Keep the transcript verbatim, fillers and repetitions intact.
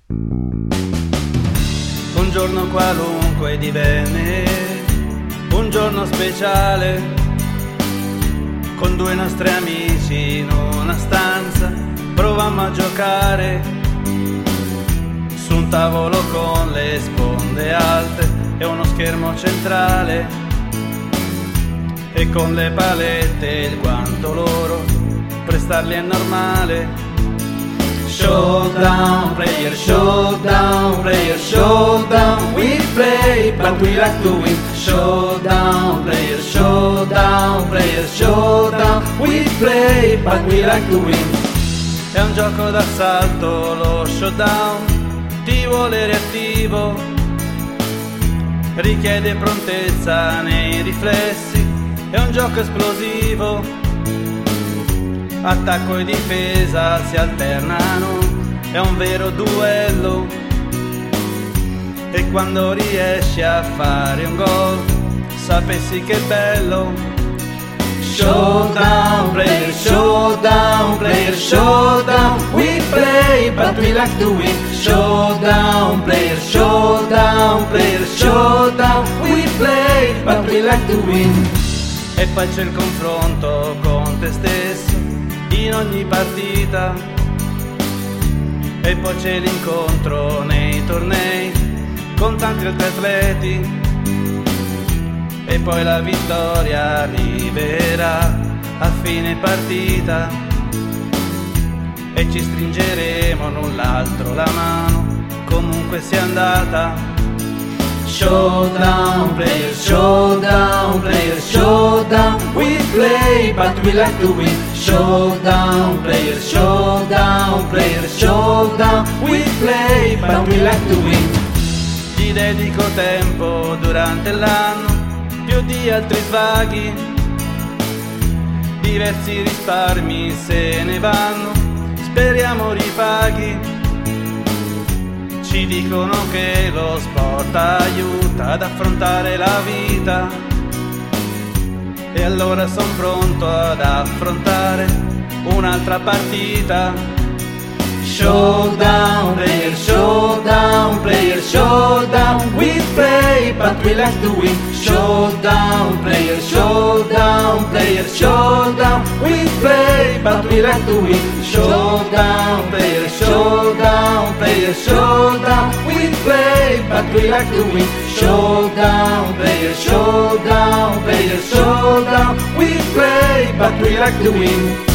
Un giorno qualunque divenne un giorno speciale, con due nostri amici in una stanza provammo a giocare su un tavolo con le sponde alte e uno schermo centrale, e con le palette e il guanto loro prestarli è normale. Showdown, player, showdown, player, showdown. We play, but we like to win. Showdown, player, showdown, player, showdown. We play, but we like to win. È un gioco d'assalto, lo showdown, ti vuole reattivo, richiede prontezza nei riflessi, è un gioco esplosivo. Attacco e difesa si alternano, è un vero duello, e quando riesci a fare un gol sapessi che bello. Showdown, player, showdown, player, showdown. We play, but we like to win. Showdown, player, showdown, player, showdown. We play, but we like to win. E poi c'è il confronto con te stesso in ogni partita, e poi c'è l'incontro nei tornei con tanti altri atleti, e poi la vittoria arriverà a fine partita, e ci stringeremo l'un l'altro la mano comunque sia andata. Showdown, player, showdown, player, showdown. We play, but we like to win. Showdown, player, showdown, player, showdown. We play, but we like to win. Gli dedico tempo durante l'anno, più di altri svaghi, diversi risparmi se ne vanno, speriamo ripaghi. Ci dicono che lo sport aiuta ad affrontare la vita, e allora son pronto ad affrontare un'altra partita. Showdown, player, showdown, player, showdown. We play, but we like to win. Showdown, player, showdown, player, showdown. We play, but we like to win. Showdown, player, showdown, player, showdown. We play, but we like to win. Showdown, player, showdown, player, showdown. We play, but we like to win.